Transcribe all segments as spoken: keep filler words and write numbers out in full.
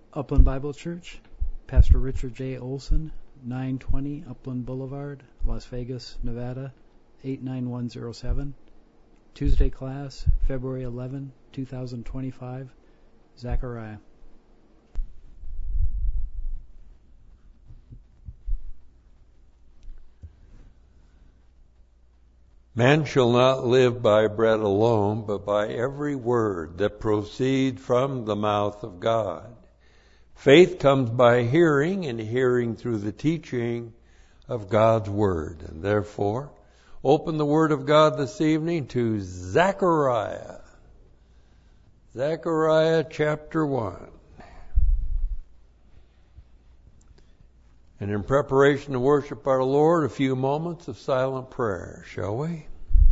Upland Bible Church, Pastor Richard J. Olson, nine twenty Upland Boulevard, Las Vegas, Nevada, eight nine one zero seven. Tuesday class, February eleventh, twenty twenty-five, Zechariah. Man shall not live by bread alone, but by every word that proceeds from the mouth of God. Faith comes by hearing, and hearing through the teaching of God's Word. And therefore, open the Word of God this evening to Zechariah. Zechariah chapter one. And in preparation to worship our Lord, a few moments of silent prayer, shall we?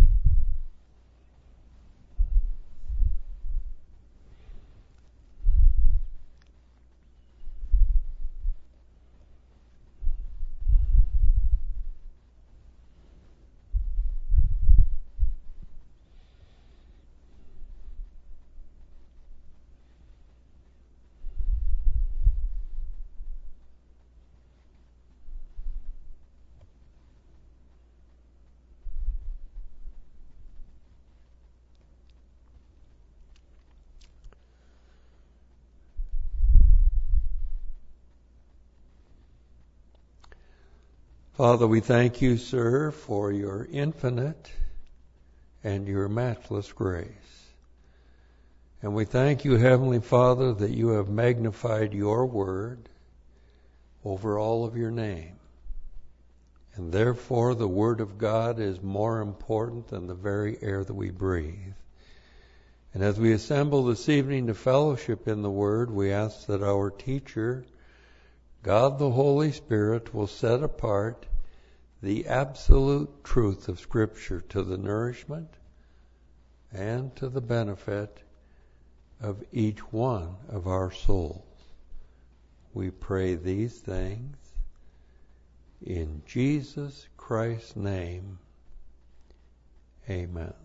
Father, we thank you, sir, for your infinite and your matchless grace. And we thank you, Heavenly Father, that you have magnified your word over all of your name. And therefore, the word of God is more important than the very air that we breathe. And as we assemble this evening to fellowship in the word, we ask that our teacher, God the Holy Spirit, will set apart the absolute truth of Scripture to the nourishment and to the benefit of each one of our souls. We pray these things in Jesus Christ's name. Amen.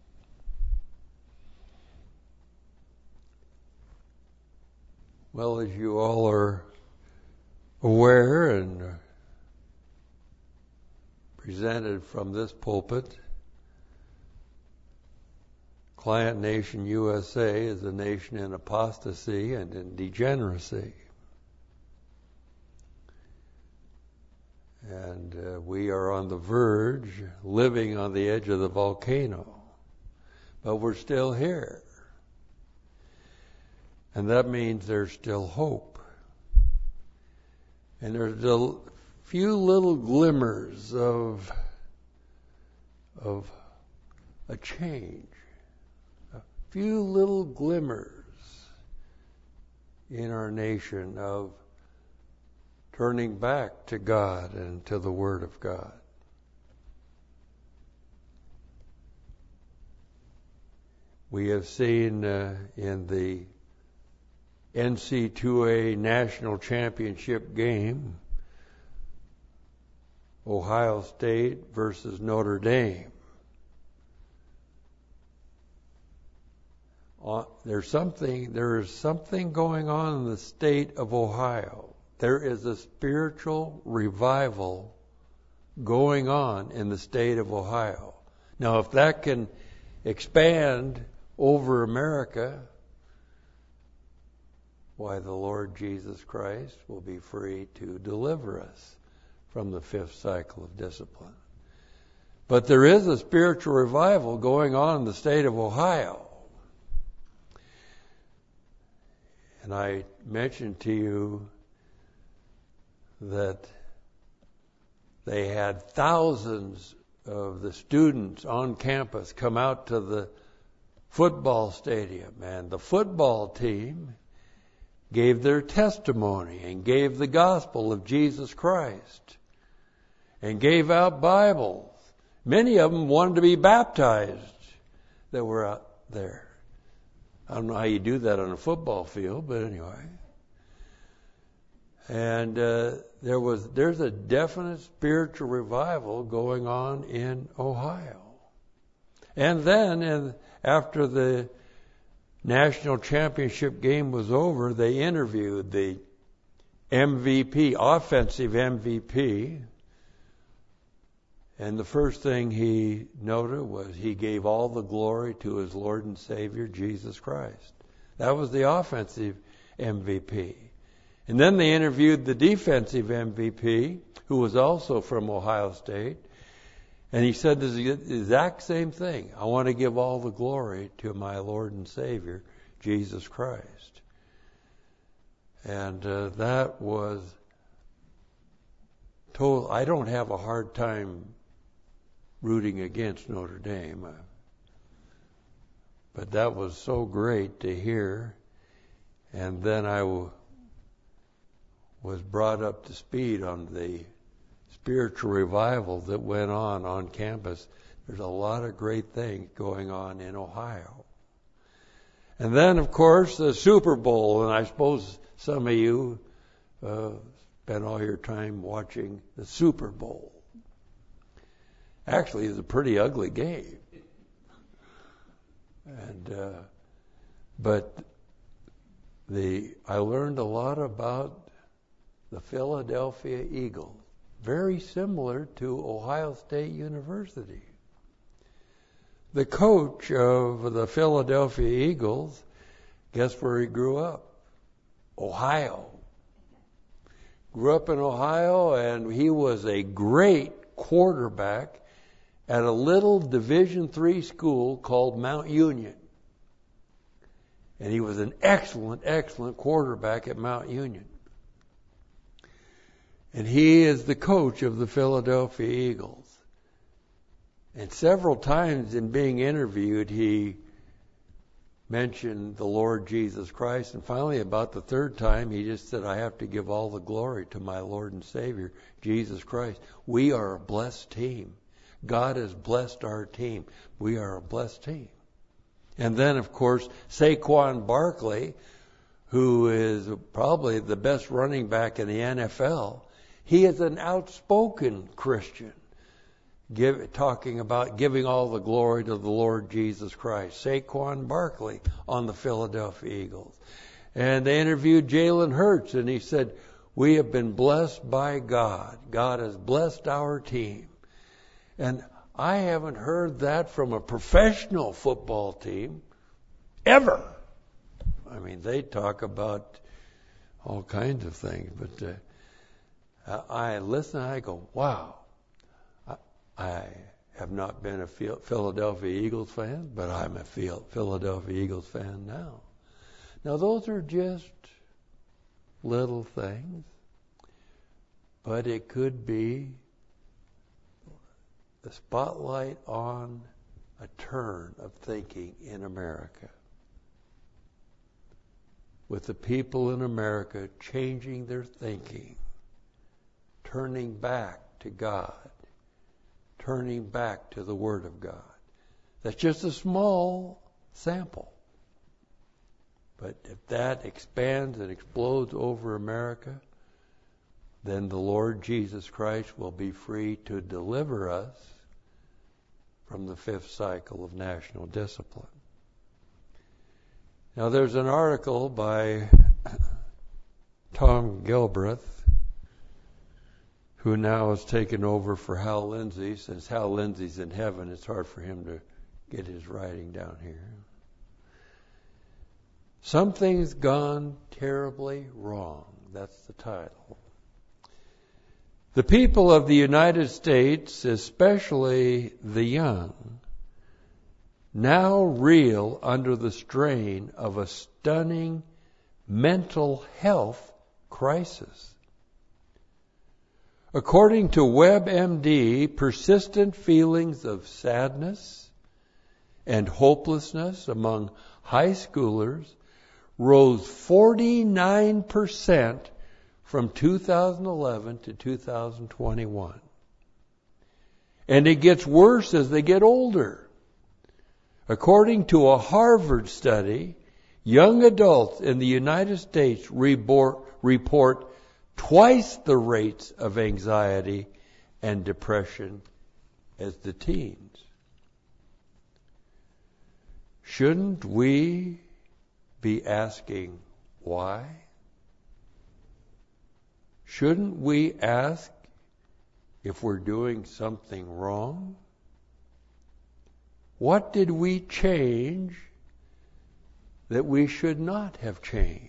Well, as you all are aware and presented from this pulpit, Client Nation U S A is a nation in apostasy and in degeneracy. And uh, we are on the verge, living on the edge of the volcano. But we're still here. And that means there's still hope. And there's a few little glimmers of, of a change. A few little glimmers in our nation of turning back to God and to the Word of God. We have seen uh, in the N C double A National Championship game, Ohio State versus Notre Dame. Uh, there's something, there is something going on in the state of Ohio. There is a spiritual revival going on in the state of Ohio. Now, if that can expand over America, why, the Lord Jesus Christ will be free to deliver us from the fifth cycle of discipline. But there is a spiritual revival going on in the state of Ohio. And I mentioned to you that they had thousands of the students on campus come out to the football stadium, and the football team gave their testimony and gave the gospel of Jesus Christ and gave out Bibles. Many of them wanted to be baptized that were out there. I don't know how you do that on a football field, but anyway. And uh, there was there's a definite spiritual revival going on in Ohio. And then in, after the national championship game was over, they interviewed the M V P, offensive M V P. And the first thing he noted was he gave all the glory to his Lord and Savior, Jesus Christ. That was the offensive M V P. And then they interviewed the defensive M V P, who was also from Ohio State. And he said the exact same thing. I want to give all the glory to my Lord and Savior, Jesus Christ. And uh, that was told. I don't have a hard time rooting against Notre Dame. But that was so great to hear. And then I w- was brought up to speed on the spiritual revival that went on on campus. There's a lot of great things going on in Ohio. And then, of course, the Super Bowl. And I suppose some of you uh, spent all your time watching the Super Bowl. Actually, it's a pretty ugly game. And uh, but the I learned a lot about the Philadelphia Eagles, very similar to Ohio State University. The coach of the Philadelphia Eagles, guess where he grew up? Ohio. Grew up in Ohio, and he was a great quarterback at a little Division three school called Mount Union. And he was an excellent, excellent quarterback at Mount Union. And he is the coach of the Philadelphia Eagles. And several times in being interviewed, he mentioned the Lord Jesus Christ. And finally, about the third time, he just said, I have to give all the glory to my Lord and Savior, Jesus Christ. We are a blessed team. God has blessed our team. We are a blessed team. And then, of course, Saquon Barkley, who is probably the best running back in the N F L, he is an outspoken Christian, give, talking about giving all the glory to the Lord Jesus Christ. Saquon Barkley on the Philadelphia Eagles. And they interviewed Jalen Hurts, and he said, we have been blessed by God. God has blessed our team. And I haven't heard that from a professional football team ever. I mean, they talk about all kinds of things, but uh, I listen and I go, wow. I, I have not been a Philadelphia Eagles fan, but I'm a Philadelphia Eagles fan now. Now, those are just little things, but it could be the spotlight on a turn of thinking in America. With the people in America changing their thinking, turning back to God, turning back to the Word of God. That's just a small sample. But if that expands and explodes over America, then the Lord Jesus Christ will be free to deliver us from the fifth cycle of national discipline. Now, there's an article by Tom Gilbreth, who now has taken over for Hal Lindsey. Since Hal Lindsey's in heaven, it's hard for him to get his writing down here. Something's gone terribly wrong. That's the title. The people of the United States, especially the young, now reel under the strain of a stunning mental health crisis. According to WebMD, persistent feelings of sadness and hopelessness among high schoolers rose forty-nine percent from two thousand eleven to two thousand twenty-one. And it gets worse as they get older. According to a Harvard study, young adults in the United States report, report twice the rates of anxiety and depression as the teens. Shouldn't we be asking why? Shouldn't we ask if we're doing something wrong? What did we change that we should not have changed?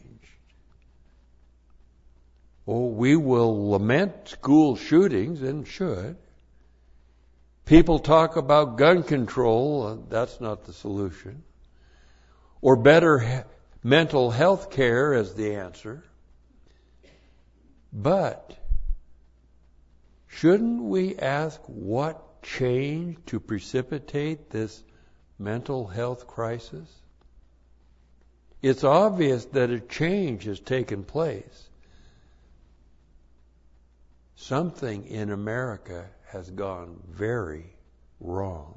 Oh, we will lament school shootings, and should. People talk about gun control, uh, that's not the solution. Or better he- mental health care as the answer. But shouldn't we ask what changed to precipitate this mental health crisis? It's obvious that a change has taken place. Something in America has gone very wrong.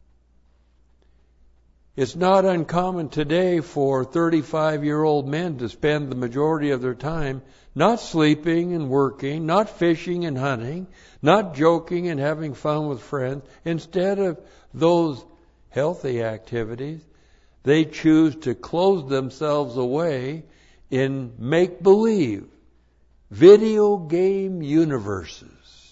It's not uncommon today for thirty-five-year-old men to spend the majority of their time not sleeping and working, not fishing and hunting, not joking and having fun with friends. Instead of those healthy activities, they choose to close themselves away in make-believe video game universes.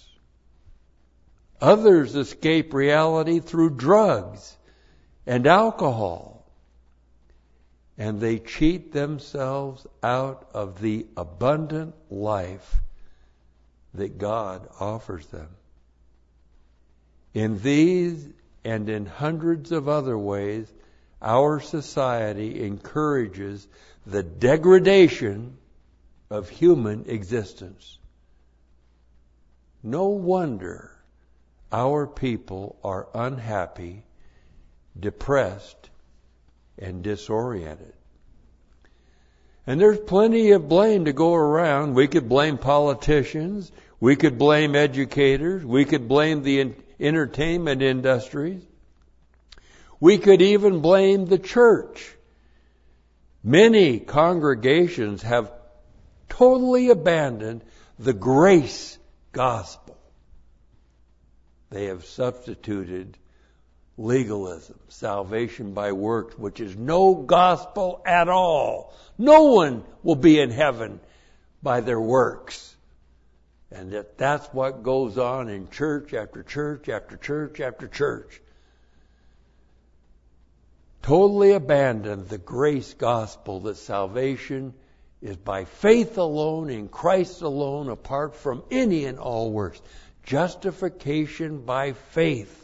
Others escape reality through drugs and alcohol, and they cheat themselves out of the abundant life that God offers them. In these and in hundreds of other ways, our society encourages the degradation of human existence. No wonder our people are unhappy, depressed, and disoriented. And there's plenty of blame to go around. We could blame politicians. We could blame educators. We could blame the entertainment industries. We could even blame the church. Many congregations have totally abandoned the grace gospel. They have substituted legalism, salvation by works, which is no gospel at all. No one will be in heaven by their works. And that that's what goes on in church after church after church after church. Totally abandoned the grace gospel, that salvation is by faith alone, in Christ alone, apart from any and all works. Justification by faith.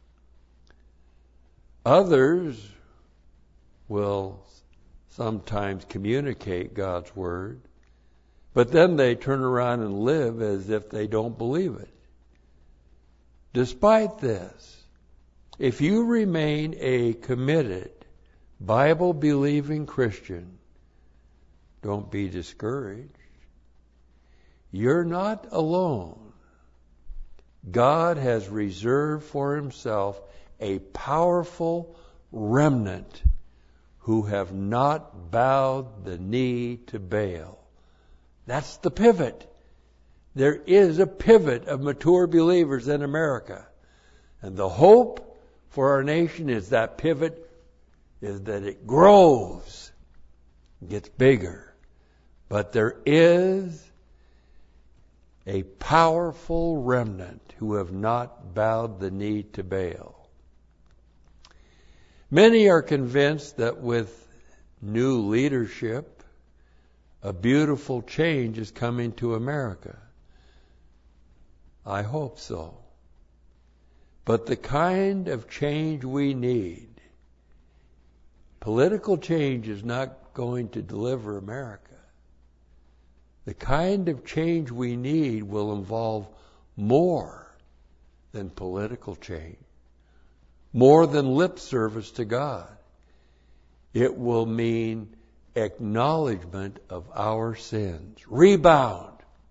Others will sometimes communicate God's word, but then they turn around and live as if they don't believe it. Despite this, if you remain a committed, Bible-believing Christian, don't be discouraged. You're not alone. God has reserved for himself a powerful remnant who have not bowed the knee to Baal. That's the pivot. There is a pivot of mature believers in America. And the hope for our nation is that pivot is that it grows, gets bigger. But there is a powerful remnant who have not bowed the knee to Baal. Many are convinced that with new leadership, a beautiful change is coming to America. I hope so. But the kind of change we need, political change is not going to deliver America. The kind of change we need will involve more than political change, more than lip service to God. It will mean acknowledgement of our sins. Rebound.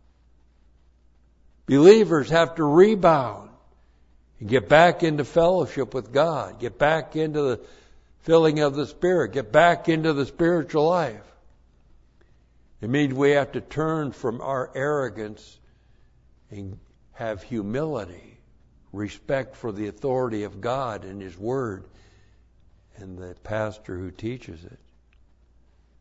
Believers have to rebound and get back into fellowship with God, get back into the filling of the Spirit, get back into the spiritual life. It means we have to turn from our arrogance and have humility, respect for the authority of God and His Word and the pastor who teaches it.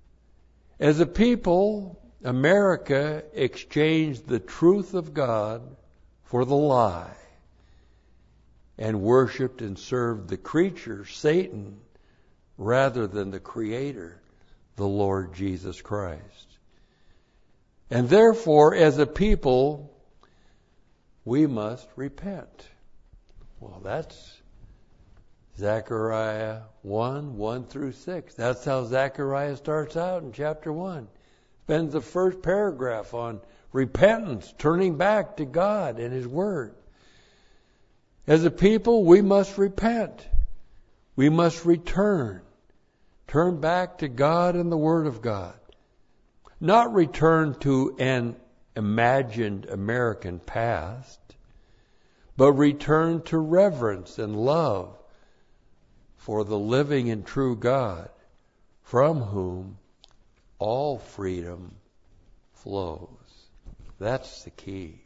As a people, America exchanged the truth of God for the lie and worshiped and served the creature, Satan, rather than the Creator, the Lord Jesus Christ. And therefore, as a people, we must repent. Well, that's Zechariah one, one through six. That's how Zechariah starts out in chapter one. Spends the first paragraph on repentance, turning back to God and His Word. As a people, we must repent. We must return. Turn back to God and the Word of God. Not return to an imagined American past, but return to reverence and love for the living and true God, from whom all freedom flows. That's the key.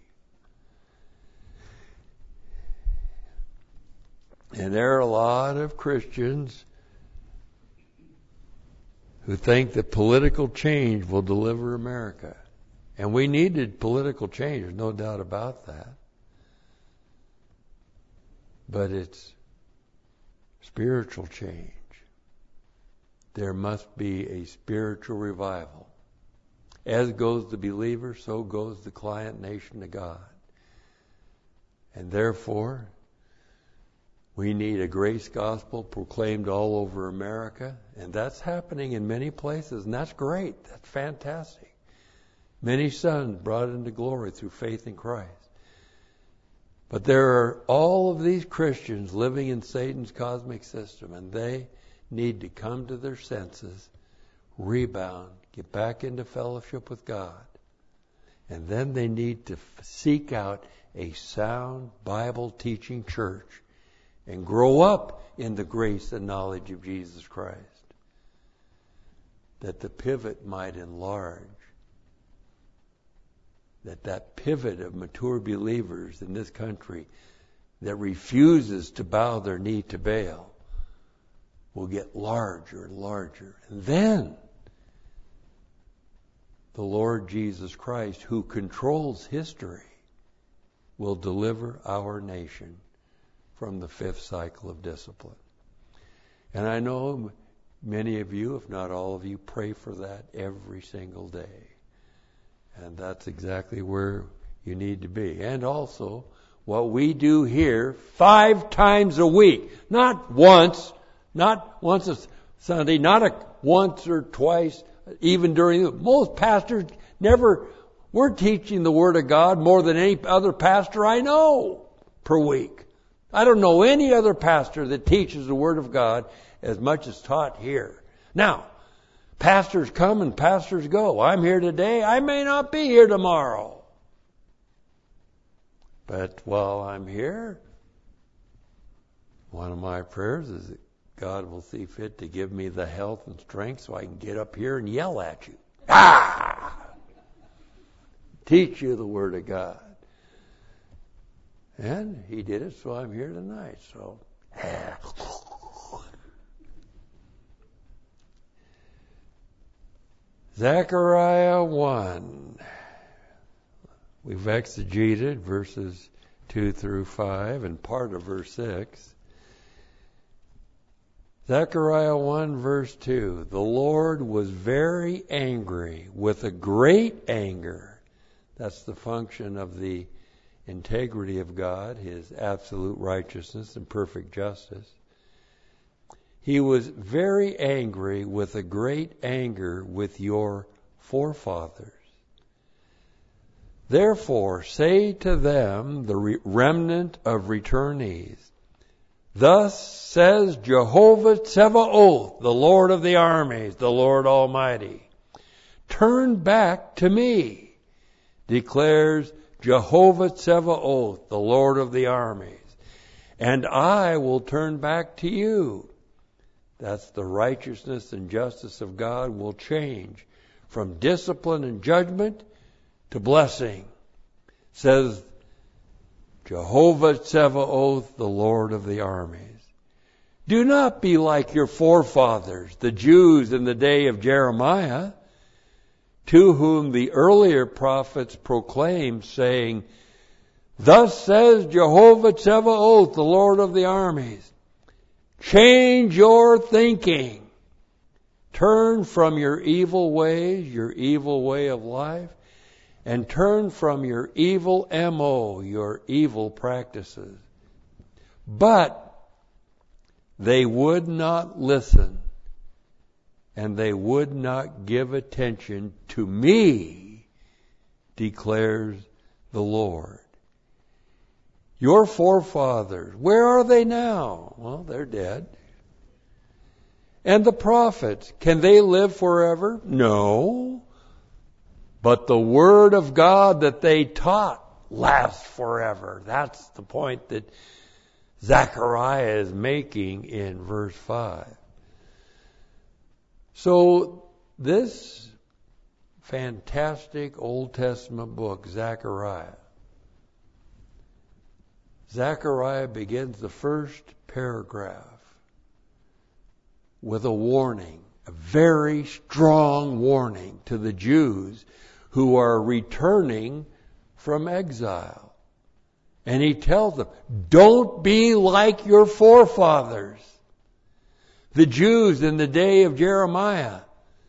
And there are a lot of Christians who think that political change will deliver America. And we needed political change, there's no doubt about that. But it's spiritual change. There must be a spiritual revival. As goes the believer, so goes the client nation to God. And therefore, we need a grace gospel proclaimed all over America. And that's happening in many places, and that's great. That's fantastic. Many sons brought into glory through faith in Christ. But there are all of these Christians living in Satan's cosmic system, and they need to come to their senses, rebound, get back into fellowship with God. And then they need to seek out a sound Bible teaching church and grow up in the grace and knowledge of Jesus Christ, that the pivot might enlarge, that that pivot of mature believers in this country that refuses to bow their knee to Baal will get larger and larger. And then the Lord Jesus Christ, who controls history, will deliver our nation from the fifth cycle of discipline. And I know many of you, if not all of you, pray for that every single day. And that's exactly where you need to be. And also, what we do here five times a week. Not once, not once a Sunday, not a once or twice, even during the... Most pastors never... We're teaching the Word of God more than any other pastor I know per week. I don't know any other pastor that teaches the Word of God as much as taught here. Now, pastors come and pastors go. I'm here today. I may not be here tomorrow. But while I'm here, one of my prayers is that God will see fit to give me the health and strength so I can get up here and yell at you. Ah! Teach you the Word of God. And He did it, so I'm here tonight. So, Zechariah one. We've exegeted verses two through five and part of verse six. Zechariah one verse two. The Lord was very angry with a great anger. That's the function of the integrity of God, His absolute righteousness and perfect justice. He was very angry with a great anger with your forefathers. Therefore, say to them, the re- remnant of returnees, thus says Jehovah Tsevaoth, the Lord of the armies, the Lord Almighty. Turn back to me, declares Jehovah Tsevaoth, the Lord of the armies, and I will turn back to you. That's the righteousness and justice of God will change from discipline and judgment to blessing, says Jehovah Tsevaoth, the Lord of the armies. Do not be like your forefathers, the Jews in the day of Jeremiah, to whom the earlier prophets proclaimed, saying, Thus says Jehovah Tsevaoth, the Lord of the armies, change your thinking. Turn from your evil ways, your evil way of life, and turn from your evil M O, your evil practices. But they would not listen, and they would not give attention to me, declares the Lord. Your forefathers, where are they now? Well, they're dead. And the prophets, can they live forever? No. But the word of God that they taught lasts forever. That's the point that Zechariah is making in verse five. So this fantastic Old Testament book, Zechariah, Zechariah begins the first paragraph with a warning, a very strong warning to the Jews who are returning from exile. And he tells them, don't be like your forefathers. The Jews in the day of Jeremiah,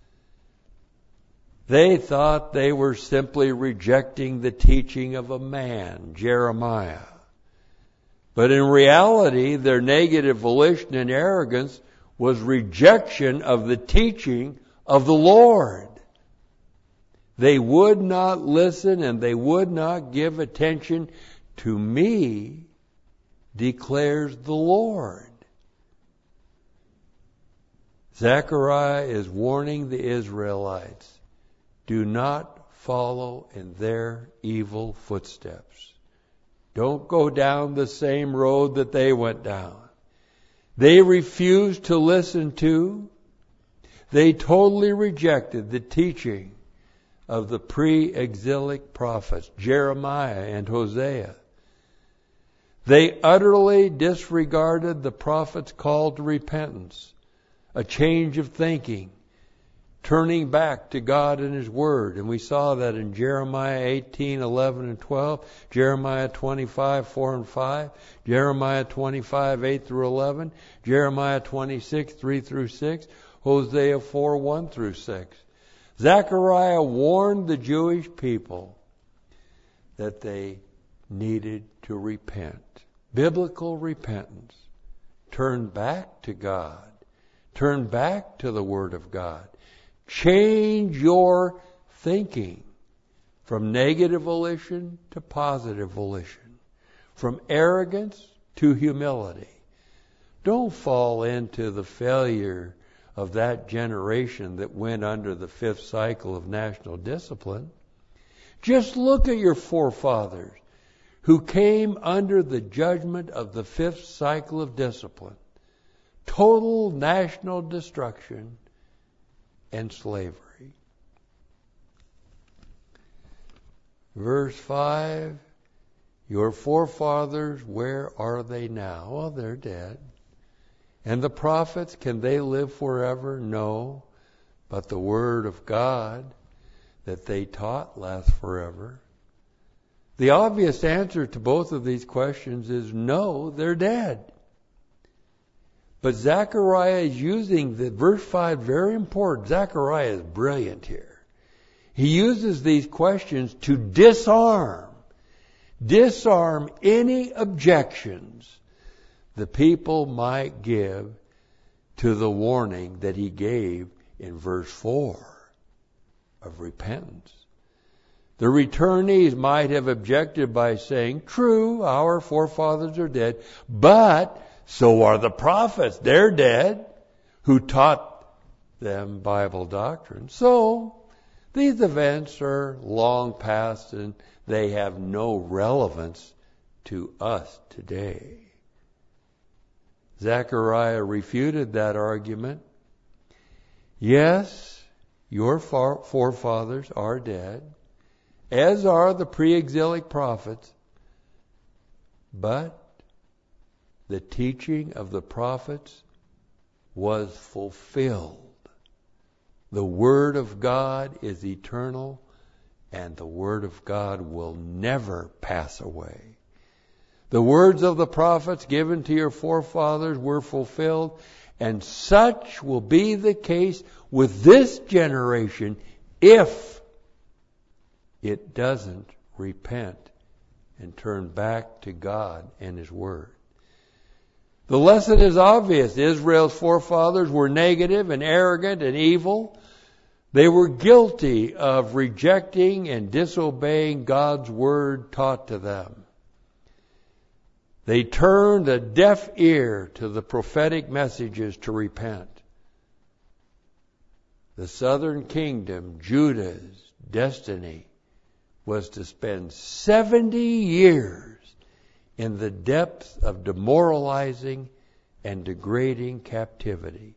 they thought they were simply rejecting the teaching of a man, Jeremiah. But in reality, their negative volition and arrogance was rejection of the teaching of the Lord. They would not listen and they would not give attention to me, declares the Lord. Zechariah is warning the Israelites, do not follow in their evil footsteps. Don't go down the same road that they went down. They refused to listen to, they totally rejected the teaching of the pre-exilic prophets, Jeremiah and Hosea. They utterly disregarded the prophet's call to repentance, a change of thinking, turning back to God and His Word. And we saw that in Jeremiah eighteen, eleven and twelve, Jeremiah twenty-five, four and five, Jeremiah twenty-five, eight through eleven, Jeremiah twenty-six, three through six, Hosea four, one through six. Zechariah warned the Jewish people that they needed to repent. Biblical repentance. Turn back to God. Turn back to the Word of God. Change your thinking from negative volition to positive volition. From arrogance to humility. Don't fall into the failure of that generation that went under the fifth cycle of national discipline. Just look at your forefathers who came under the judgment of the fifth cycle of discipline. Total national destruction and slavery. Verse five, your forefathers, where are they now? Well, they're dead. And the prophets, can they live forever? No. But the Word of God that they taught lasts forever. The obvious answer to both of these questions is no, they're dead. But Zechariah is using the verse five, very important. Zechariah is brilliant here. He uses these questions to disarm, disarm any objections the people might give to the warning that he gave in verse four of repentance. The returnees might have objected by saying, true, our forefathers are dead, but so are the prophets. They're dead who taught them Bible doctrine. So these events are long past and they have no relevance to us today. Zechariah refuted that argument. Yes, your forefathers are dead, as are the pre-exilic prophets, but the teaching of the prophets was fulfilled The Word of God is eternal, and the Word of God will never pass away. The words of the prophets given to your forefathers were fulfilled, and such will be the case with this generation if it doesn't repent and turn back to God and His Word. The lesson is obvious. Israel's forefathers were negative and arrogant and evil. They were guilty of rejecting and disobeying God's Word taught to them. They turned a deaf ear to the prophetic messages to repent. The southern kingdom, Judah's destiny, was to spend seventy years in the depths of demoralizing and degrading captivity.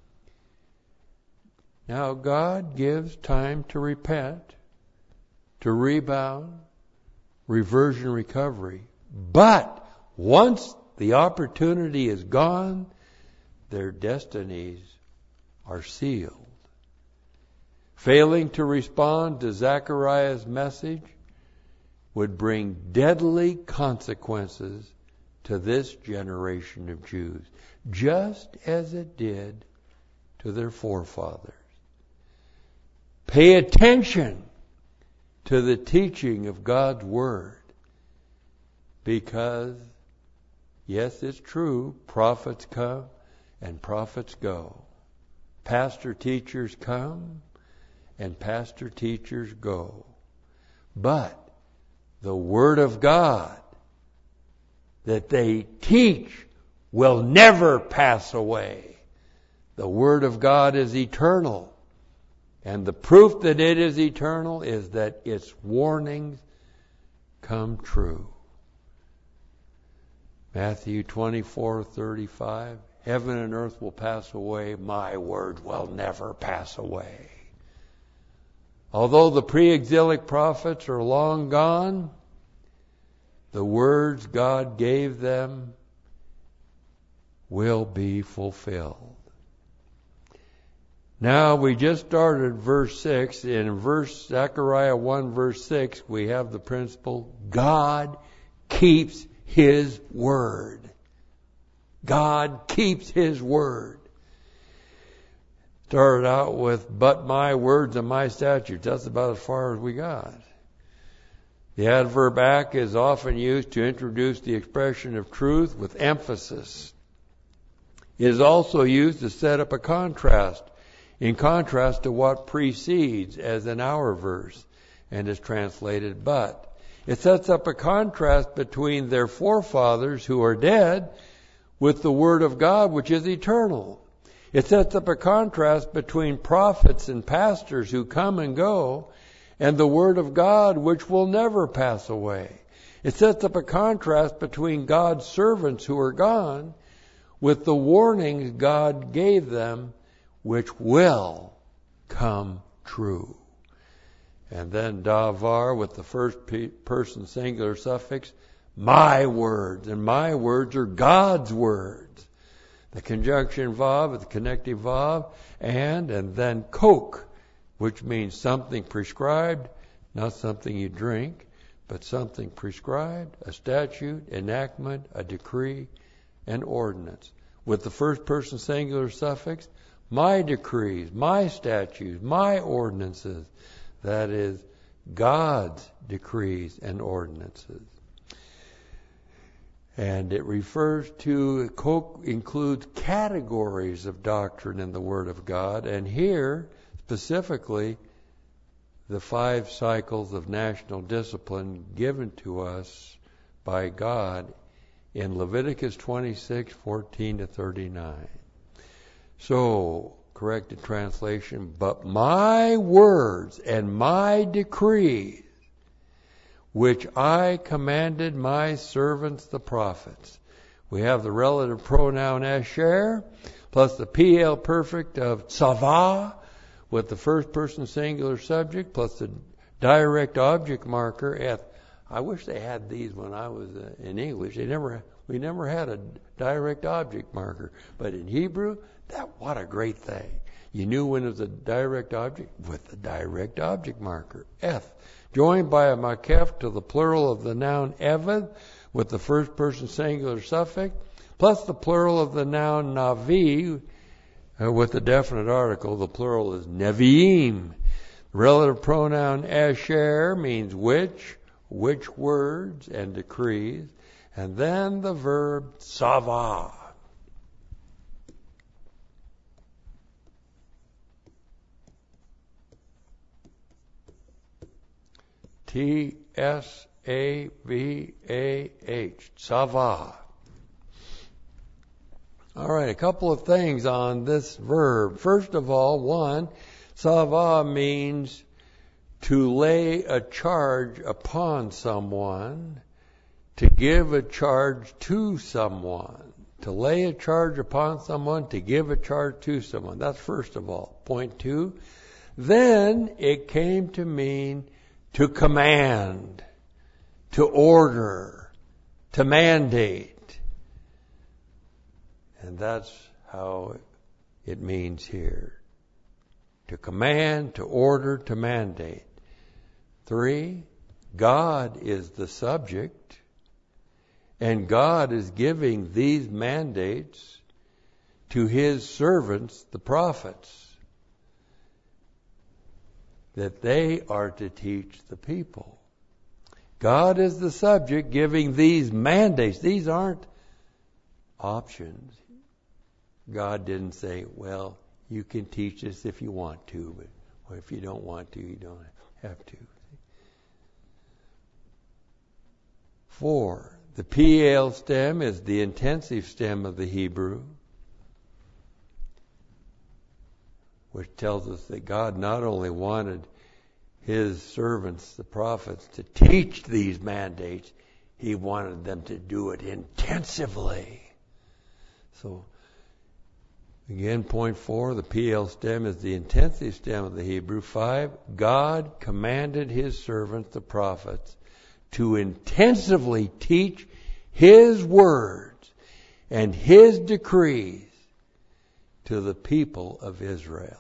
Now God gives time to repent, to rebound, reversion, recovery. But once the opportunity is gone, their destinies are sealed. Failing to respond to Zechariah's message would bring deadly consequences to this generation of Jews, just as it did to their forefathers. Pay attention to the teaching of God's Word, because, yes, it's true, prophets come and prophets go. Pastor teachers come and pastor teachers go. But the Word of God that they teach will never pass away. The Word of God is eternal. And the proof that it is eternal is that its warnings come true. Matthew twenty-four thirty-five, heaven and earth will pass away, my word will never pass away. Although the pre-exilic prophets are long gone, the words God gave them will be fulfilled. Now, we just started verse six. In verse Zechariah one, verse six, we have the principle, God keeps His word. God keeps His word. Started out with, but my words and my statutes. That's about as far as we got. The adverb act is often used to introduce the expression of truth with emphasis. It is also used to set up a contrast, in contrast to what precedes, as in our verse, and is translated but. It sets up a contrast between their forefathers who are dead with the Word of God, which is eternal. It sets up a contrast between prophets and pastors who come and go and the Word of God, which will never pass away. It sets up a contrast between God's servants who are gone with the warnings God gave them, which will come true. And then davar with the first person singular suffix, my words. And my words are God's words. The conjunction vav, the connective vav, and, and then kok, which means something prescribed, not something you drink, but something prescribed, a statute, enactment, a decree, an ordinance. With the first person singular suffix, my decrees, my statutes, my ordinances. That is, God's decrees and ordinances. And it refers to, includes categories of doctrine in the Word of God. And here, specifically, the five cycles of national discipline given to us by God in Leviticus twenty-six, fourteen to thirty-nine. So, corrected translation, but my words and my decrees, which I commanded my servants the prophets. We have the relative pronoun asher, plus the P L perfect of tzava, with the first person singular subject, plus the direct object marker eth. I wish they had these when I was uh, in English. They never, we never had a direct object marker. But in Hebrew, that what a great thing. You knew when it was a direct object with the direct object marker, eth, joined by a makef to the plural of the noun eved with the first person singular suffix, plus the plural of the noun navi uh, with the definite article. The plural is neviim. The relative pronoun asher means which, which words and decrees, and then the verb tsava. T S A V A H, tsava. All right, a couple of things on this verb. First of all, one, tsava means to lay a charge upon someone, to give a charge to someone. To lay a charge upon someone, to give a charge to someone. That's first of all. Point two, then it came to mean to command, to order, to mandate. And that's how it means here. To command, to order, to mandate. Three, God is the subject, and God is giving these mandates to His servants, the prophets, that they are to teach the people. God is the subject giving these mandates. These aren't options. God didn't say, well, you can teach this if you want to, but or if you don't want to, you don't have to. Four, the P L stem is the intensive stem of the Hebrew, which tells us that God not only wanted His servants, the prophets, to teach these mandates, He wanted them to do it intensively. So, again, point four, the P L stem is the intensive stem of the Hebrew. Five, God commanded His servants, the prophets, to intensively teach His words and His decrees to the people of Israel.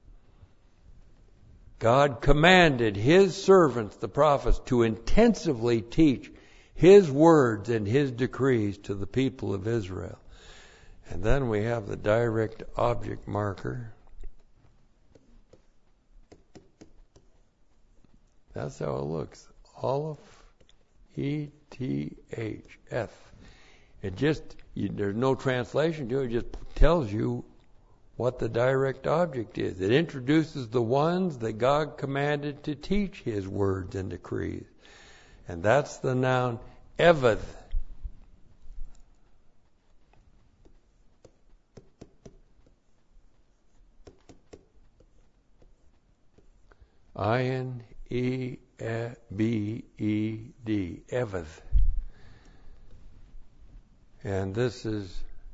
God commanded His servants, the prophets, to intensively teach His words and His decrees to the people of Israel. And then we have the direct object marker. That's how it looks. Aleph, E T H, F. It just, you, there's no translation to it. It just tells you what the direct object is. It introduces the ones that God commanded to teach His words and decrees. And that's the noun eved. I N E B E D, eved. And this is,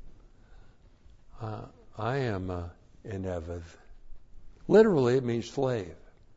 uh, I am a, an eved. Literally, it means slave.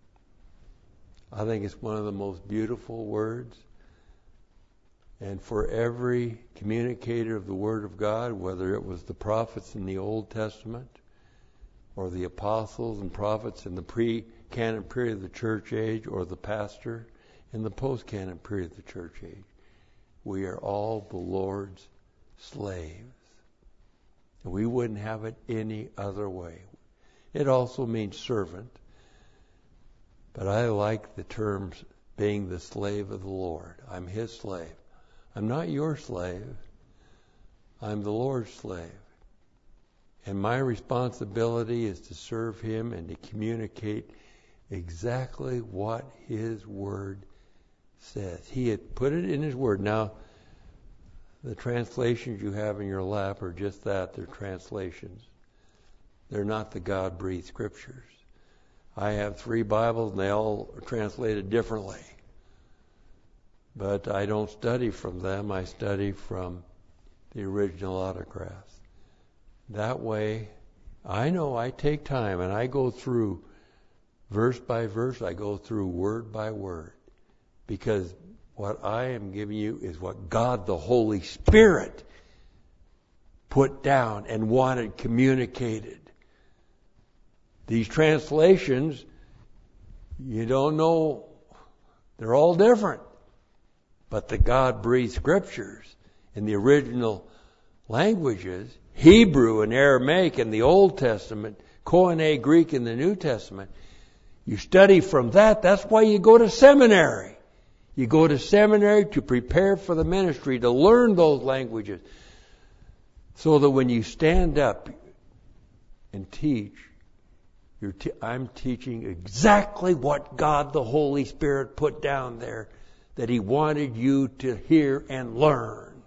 I think it's one of the most beautiful words. And for every communicator of the Word of God, whether it was the prophets in the Old Testament or the apostles and prophets in the pre-canon period of the church age, or the pastor in the post-canon period of the church age, we are all the Lord's slaves. And we wouldn't have it any other way. It also means servant. But I like the terms being the slave of the Lord. I'm His slave. I'm not your slave. I'm the Lord's slave. And my responsibility is to serve Him and to communicate exactly what His Word says. He had put it in His Word. Now, the translations you have in your lap are just that. They're translations. They're not the God-breathed scriptures. I have three Bibles, and they all are translated differently. But I don't study from them. I study from the original autographs. That way, I know I take time, and I go through verse by verse. I go through word by word. Because what I am giving you is what God the Holy Spirit put down and wanted communicated these translations, you don't know, they're all different. But the God-breathed scriptures in the original languages, Hebrew and Aramaic in the Old Testament, Koine Greek in the New Testament, you study from that. That's why you go to seminary. You go to seminary to prepare for the ministry, to learn those languages, so that when you stand up and teach, you're te- I'm teaching exactly what God the Holy Spirit put down there, that He wanted you to hear and learn.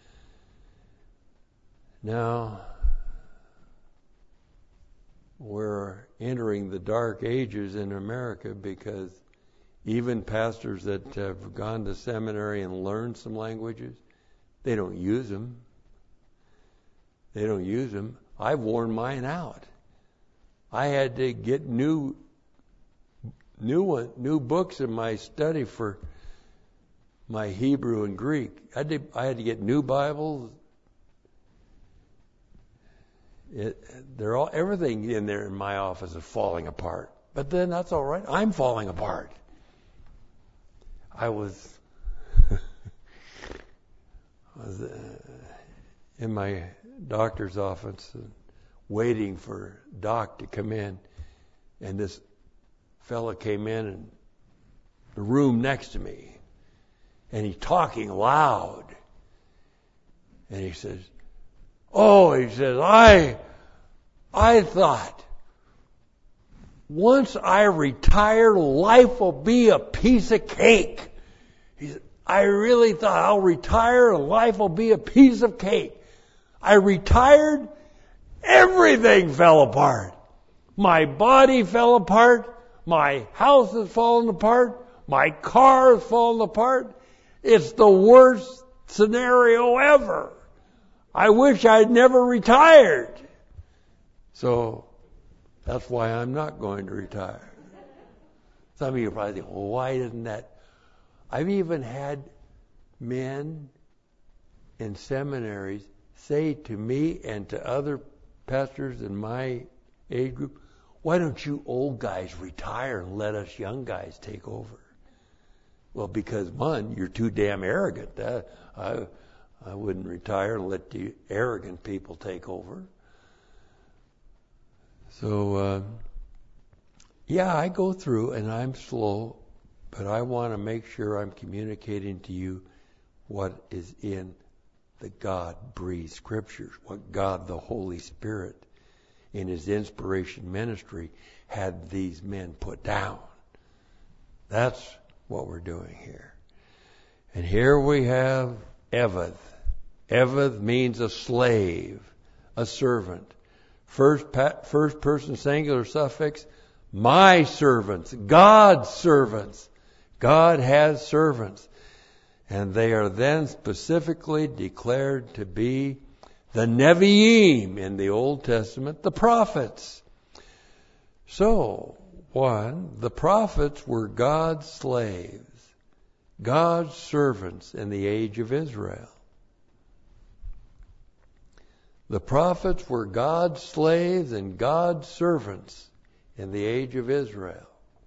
Now, we're entering the dark ages in America, because even pastors that have gone to seminary and learned some languages, they don't use them. They don't use them. I've worn mine out. I had to get new, new one, new books in my study for my Hebrew and Greek. I did. I had to get new Bibles. It, they're all everything in there in my office is falling apart. But then that's all right. I'm falling apart. I was, I was uh, in my doctor's office, uh, waiting for Doc to come in, and this fella came in in the room next to me, and he's talking loud, and he says, "Oh," he says, I, I thought once I retire, life will be a piece of cake." He said, "I really thought I'll retire and life will be a piece of cake. I retired, everything fell apart. My body fell apart. My house has fallen apart. My car has fallen apart. It's the worst scenario ever. I wish I'd never retired." So that's why I'm not going to retire. Some of you probably think, well, why isn't that? I've even had men in seminaries say to me and to other pastors in my age group, "Why don't you old guys retire and let us young guys take over?" Well, because one, you're too damn arrogant. Uh, I, I wouldn't retire and let the arrogant people take over. So, uh, yeah, I go through and I'm slow, but I want to make sure I'm communicating to you what is in the God-breathed scriptures, what God the Holy Spirit in His inspiration ministry had these men put down. That's what we're doing here. And here we have Eved. Eved means a slave, a servant. First, pa- first person singular suffix, my servants, God's servants. God has servants. And they are then specifically declared to be the Nevi'im in the Old Testament, the prophets. So, one, the prophets were God's slaves, God's servants in the age of Israel. The prophets were God's slaves and God's servants in the age of Israel.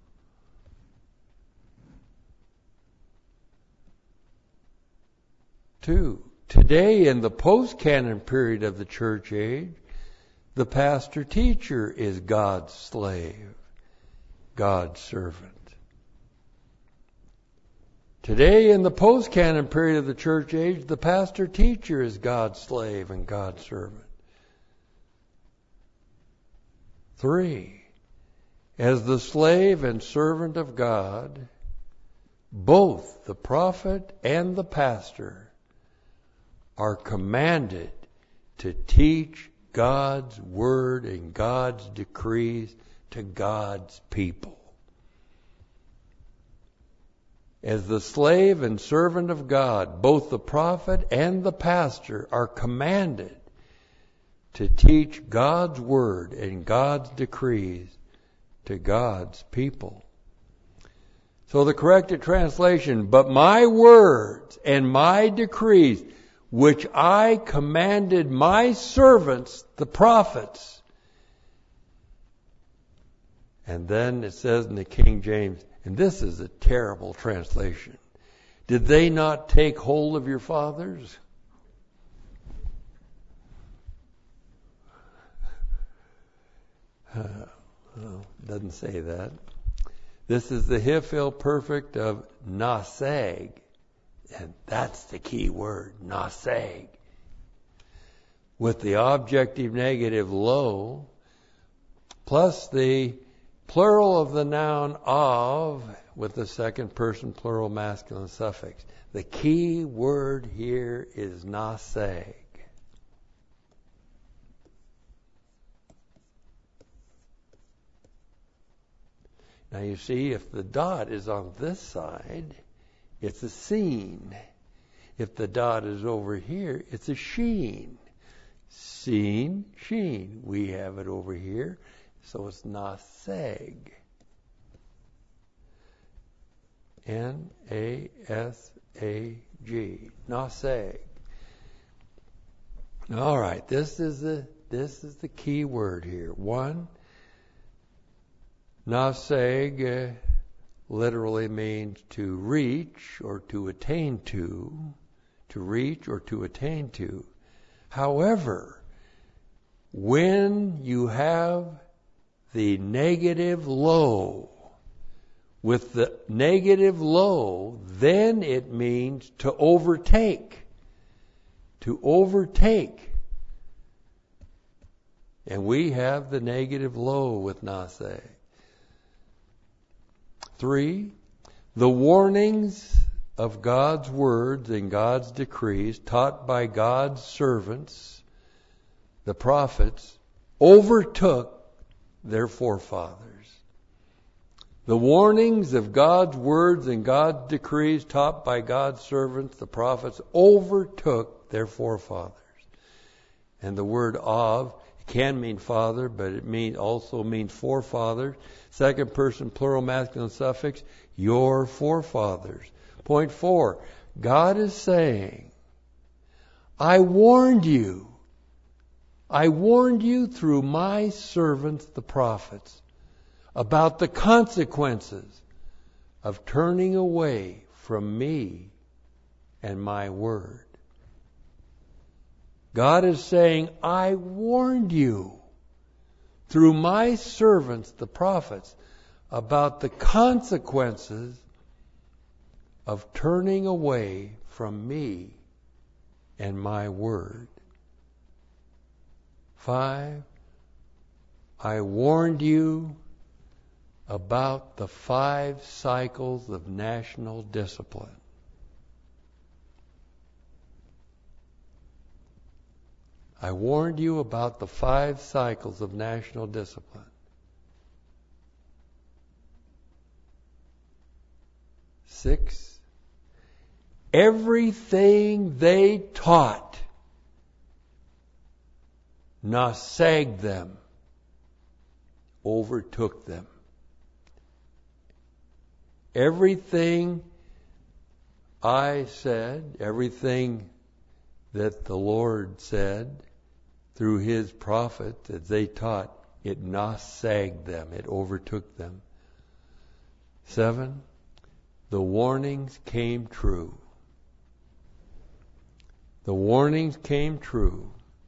Two, today in the post-canon period of the church age, the pastor-teacher is God's slave, God's servant. Today in the post-canon period of the church age, the pastor-teacher is God's slave and God's servant. Three, as the slave and servant of God, both the prophet and the pastor are commanded to teach God's word and God's decrees to God's people. As the slave and servant of God, both the prophet and the pastor are commanded to teach God's word and God's decrees to God's people. So the corrected translation, but my words and my decrees, which I commanded my servants, the prophets, And then it says in the King James, and this is a terrible translation, did they not take hold of your fathers? Uh, well, doesn't say that. This is the Hifil perfect of naseg. And that's the key word, naseg. With the objective negative lo, plus the plural of the noun of, with the second person plural masculine suffix. The key word here is naseg. Now you see, if the dot is on this side, it's a seen. If the dot is over here, it's a sheen. Seen, sheen. We have it over here, so it's naseg. N A S A G. Naseg. All right, this is the this is the key word here. One, naseg uh, literally means to reach or to attain to, to reach or to attain to. However, when you have the negative lo, with the negative lo, then it means to overtake. To overtake. And we have the negative lo with naseg. Three, the warnings of God's words and God's decrees taught by God's servants, the prophets, overtook their forefathers. The warnings of God's words and God's decrees taught by God's servants, the prophets, overtook their forefathers. And the word of can mean father, but it mean, also means forefathers. Second person plural masculine suffix, your forefathers. Point four, God is saying, I warned you. I warned you through my servants, the prophets, about the consequences of turning away from me and my word. God is saying, I warned you through my servants, the prophets, about the consequences of turning away from me and my word. Five, I warned you about the five cycles of national discipline. I warned you about the five cycles of national discipline. Six, everything they taught, naseg them, overtook them. Everything I said, everything that the Lord said through His prophet that they taught, it naseg them, it overtook them. Seven, the warnings came true. The warnings came true.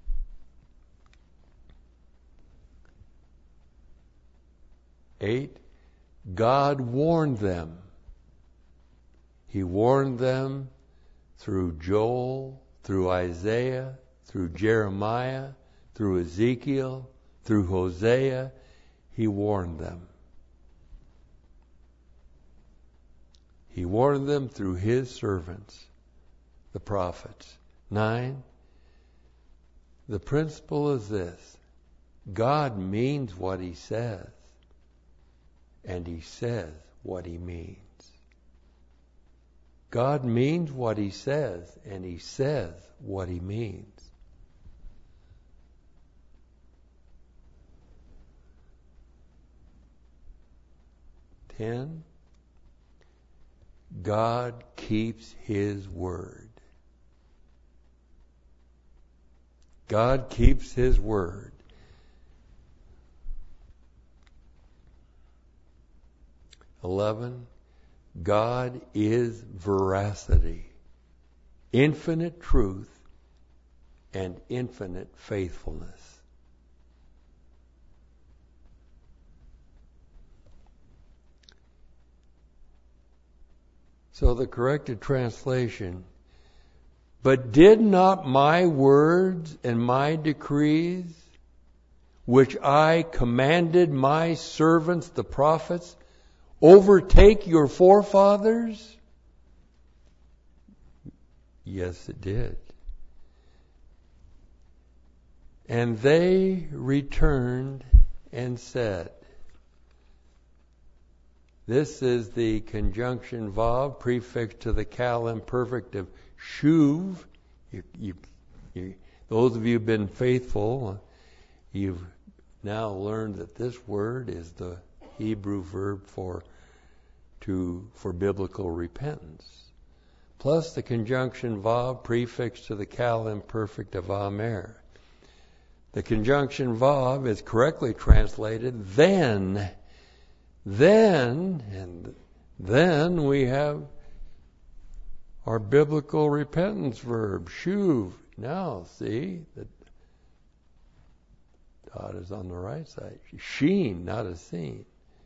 Eight, God warned them. He warned them through Joel, through Isaiah, through Jeremiah, through Ezekiel, through Hosea. He warned them. He warned them through His servants, the prophets. Nine, the principle is this. God means what He says, and He says what He means. God means what He says, and He says what He means. Ten, God keeps His word. God keeps His word. eleven, God is veracity, infinite truth, and infinite faithfulness. So the corrected translation, but did not my words and my decrees, which I commanded my servants, the prophets, overtake your forefathers? Yes, it did. And they returned and said, this is the conjunction vav prefixed to the cal imperfect of shuv. You, you, you, those of you who have been faithful, you've now learned that this word is the Hebrew verb for to for biblical repentance, plus the conjunction vav prefixed to the cal imperfect of amer. The conjunction vav is correctly translated then. Then, and then we have our biblical repentance verb, shuv. Now, see, the dot is on the right side. Sheen, not a seen.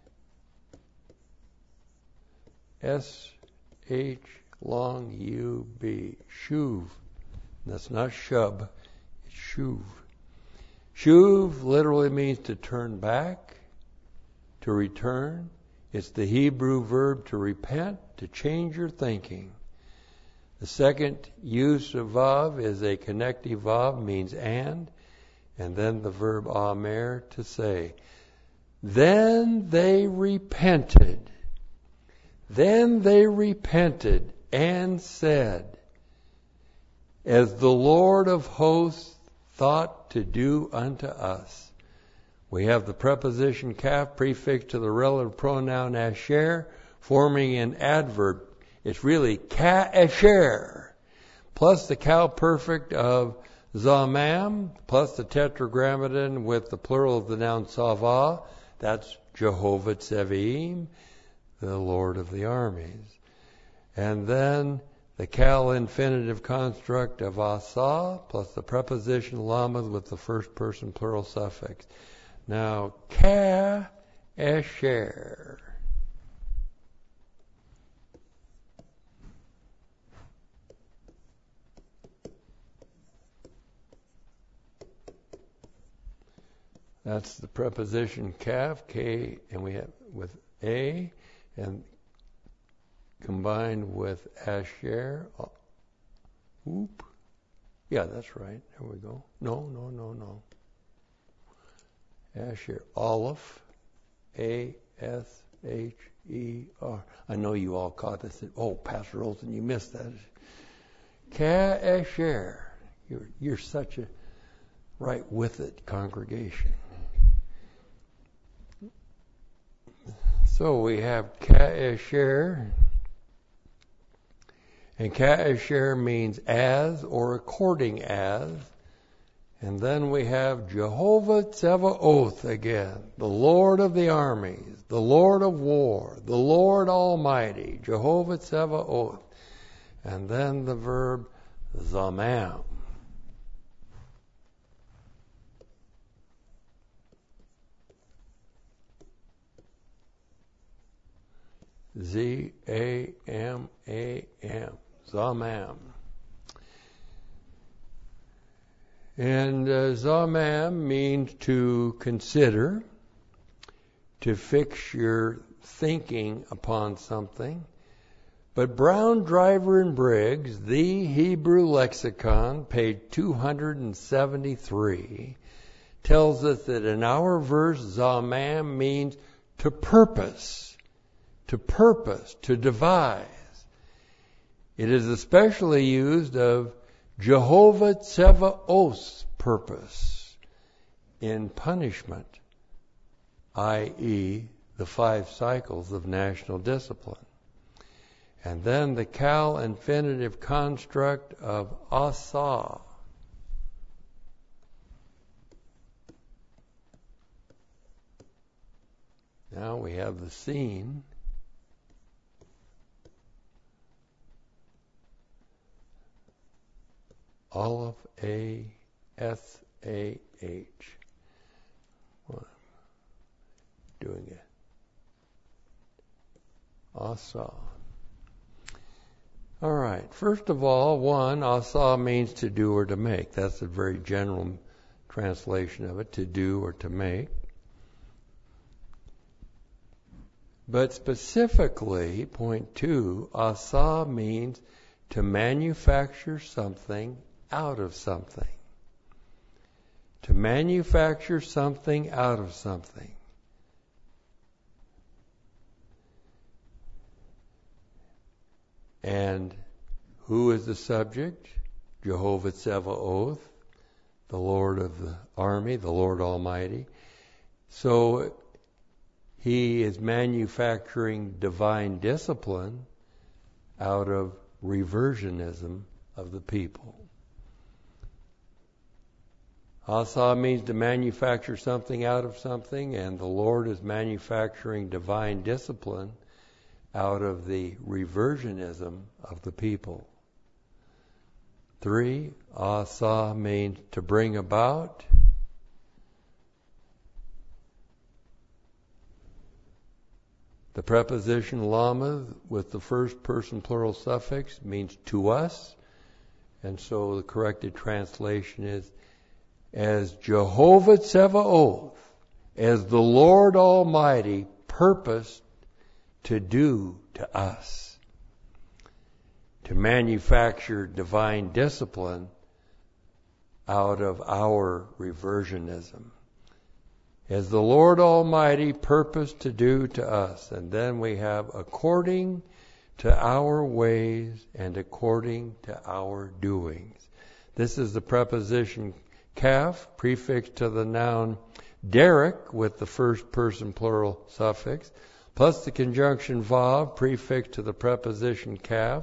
S H long U B, shuv. That's not shub, it's shuv. Shuv literally means to turn back, to return. It's the Hebrew verb to repent, to change your thinking. The second use of vav is a connective vav, means and, and then the verb amer, to say. Then they repented. Then they repented and said, as the Lord of hosts thought to do unto us. We have the preposition kaf prefixed to the relative pronoun asher, forming an adverb. It's really ka-asher, plus the cal perfect of zamam, plus the tetragrammaton with the plural of the noun sava. That's Jehovah Tsevaim, the Lord of the armies. And then the cal infinitive construct of asa, plus the preposition lamad with the first person plural suffix. Now, ka-asher. That's the preposition kaf, k, and we have with a, and combined with asher. Oop. Yeah, that's right. There we go. No, no, no, no. Asher, Aleph, A S H E R. I know you all caught this. Oh, Pastor Olson, you missed that. Ka-asher. You're, you're such a right with it congregation. So we have ka-asher. And ka-asher means as or according as. And then we have Jehovah Tsevaoth again, the Lord of the armies, the Lord of war, the Lord Almighty, Jehovah Tsevaoth. And then the verb zamam. Z A M A M, zamam. And uh, zamam means to consider, to fix your thinking upon something. But Brown, Driver, and Briggs, the Hebrew lexicon, page two hundred seventy-three, tells us that in our verse, zamam means to purpose, to purpose, to devise. It is especially used of Jehovah Tsevaoth's purpose in punishment, that is the five cycles of national discipline. And then the cal infinitive construct of asa. Now we have the scene. Aleph, A, S, A, H. Well, doing it. Asa. All right. First of all, one, asa means to do or to make. That's a very general translation of it, to do or to make. But specifically, point two, asa means to manufacture something out of something. To manufacture something out of something. And who is the subject? Jehovah Tsevaoth, the Lord of the army, the Lord Almighty. So he is manufacturing divine discipline out of reversionism of the people. Asa means to manufacture something out of something, and the Lord is manufacturing divine discipline out of the reversionism of the people. Three, asa means to bring about. The preposition lama with the first person plural suffix means to us, and so the corrected translation is as Jehovah Tsevaoth, as the Lord Almighty purposed to do to us, to manufacture divine discipline out of our reversionism. As the Lord Almighty purposed to do to us. And then we have according to our ways and according to our doings. This is the preposition kaf, prefix to the noun derek with the first person plural suffix, plus the conjunction vav, prefix to the preposition kaf,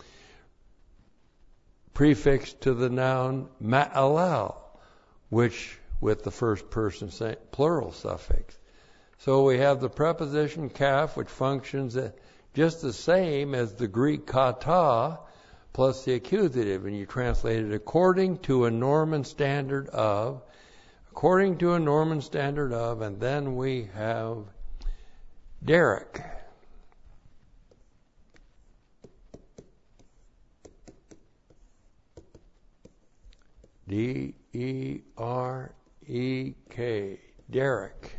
prefix to the noun ma'alal, which with the first person plural suffix. So we have the preposition kaf, which functions just the same as the Greek kata, plus the accusative, and you translate it according to a Norman standard of, according to a Norman standard of, and then we have derek. D E R E K, derek.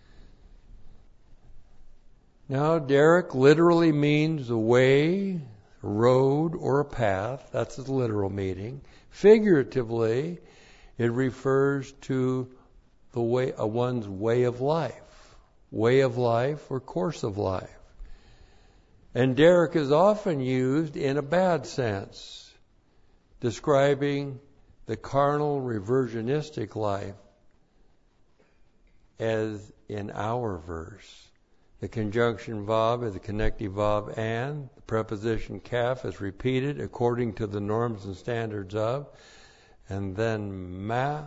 Now, derek literally means a way, a road, or a path. That's its literal meaning. Figuratively, it refers to the way, uh, one's way of life, way of life or course of life. And derek is often used in a bad sense, describing the carnal reversionistic life, as in our verse. The conjunction vav is the connective vav and. The preposition kaf is repeated according to the norms and standards of. And then ma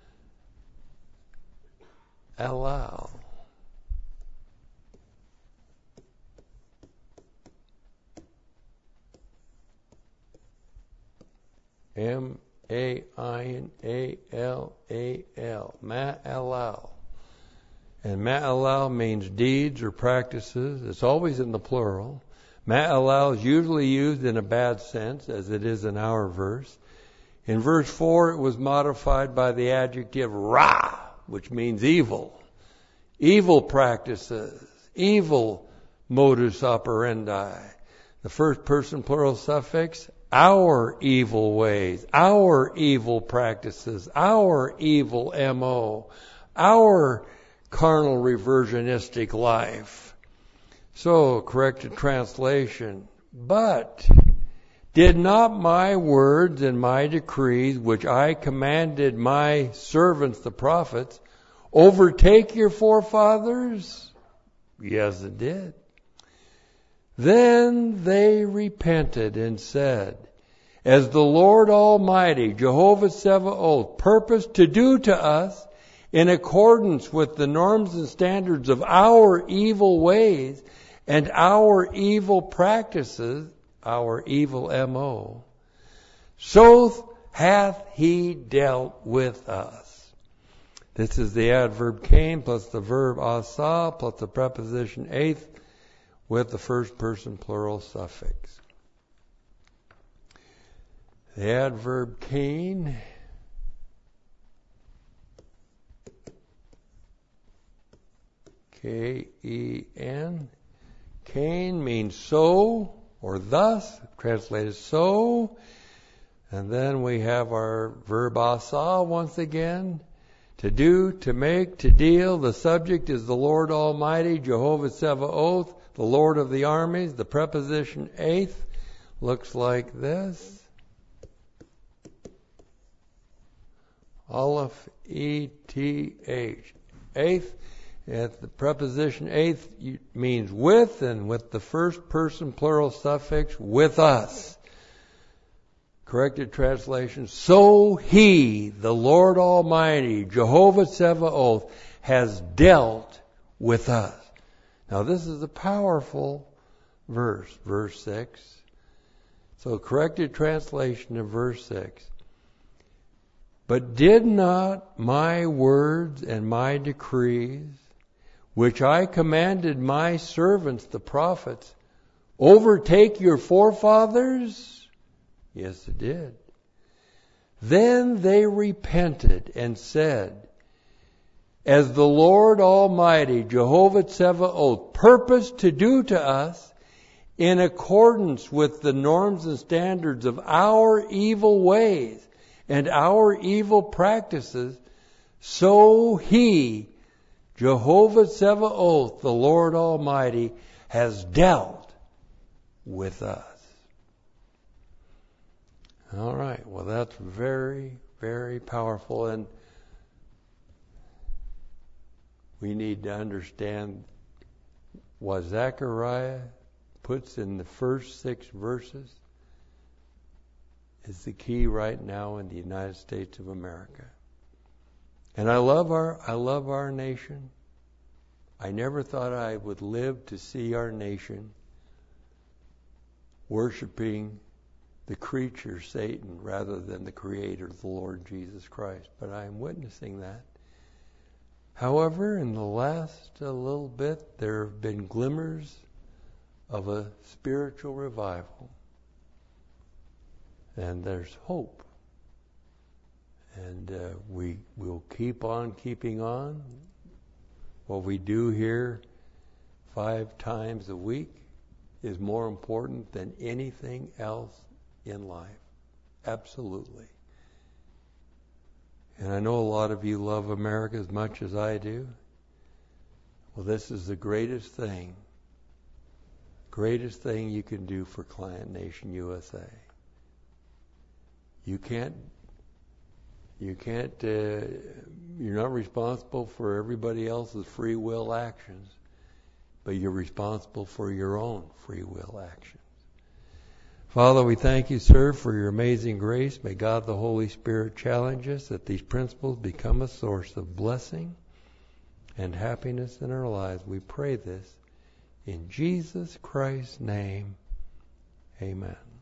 allow. M A I N A L A L. Ma'alal. And ma'alal means deeds or practices. It's always in the plural. Ma'alal is usually used in a bad sense, as it is in our verse. In verse four, it was modified by the adjective ra, which means evil. Evil practices. Evil modus operandi. The first person plural suffix, our evil ways, our evil practices, our evil M O, our carnal reversionistic life. So, corrected translation. But did not my words and my decrees, which I commanded my servants the prophets, overtake your forefathers? Yes, it did. Then they repented and said, as the Lord Almighty, Jehovah Tsevaoth, purposed to do to us, in accordance with the norms and standards of our evil ways and our evil practices, our evil M O, so hath he dealt with us. This is the adverb came plus the verb asa plus the preposition eighth with the first person plural suffix. The adverb Cain K E N. Cain means so or thus, translated so. And then we have our verb asa once again. To do, to make, to deal. The subject is the Lord Almighty, Jehovah Tsevaoth, the Lord of the armies. The preposition eighth looks like this. Aleph, E T H. Eighth. At the preposition eighth means with, and with the first person plural suffix, with us. Corrected translation, so he, the Lord Almighty, Jehovah Tsevaoth, has dealt with us. Now this is a powerful verse, verse six. So corrected translation of verse six. But did not my words and my decrees, which I commanded my servants, the prophets, overtake your forefathers? Yes, it did. Then they repented and said, as the Lord Almighty, Jehovah Tsevaoth, purposed to do to us in accordance with the norms and standards of our evil ways and our evil practices, so he, Jehovah Tsevaoth, the Lord Almighty, has dealt with us. All right, well that's very, very powerful, and we need to understand what Zechariah puts in the first six verses is the key right now in the United States of America. And I love our I love our nation. I never thought I would live to see our nation worshiping the creature, Satan, rather than the Creator, the Lord Jesus Christ. But I am witnessing that. However, in the last a little bit, there have been glimmers of a spiritual revival. And there's hope. And uh, we will keep on keeping on. What we do here five times a week is more important than anything else in life. Absolutely. And I know a lot of you love America as much as I do. Well, this is the greatest thing, greatest thing you can do for Client Nation U S A. You can't, you can't, uh, you're not responsible for everybody else's free will actions, but you're responsible for your own free will actions. Father, we thank you, sir, for your amazing grace. May God the Holy Spirit challenge us that these principles become a source of blessing and happiness in our lives. We pray this in Jesus Christ's name. Amen.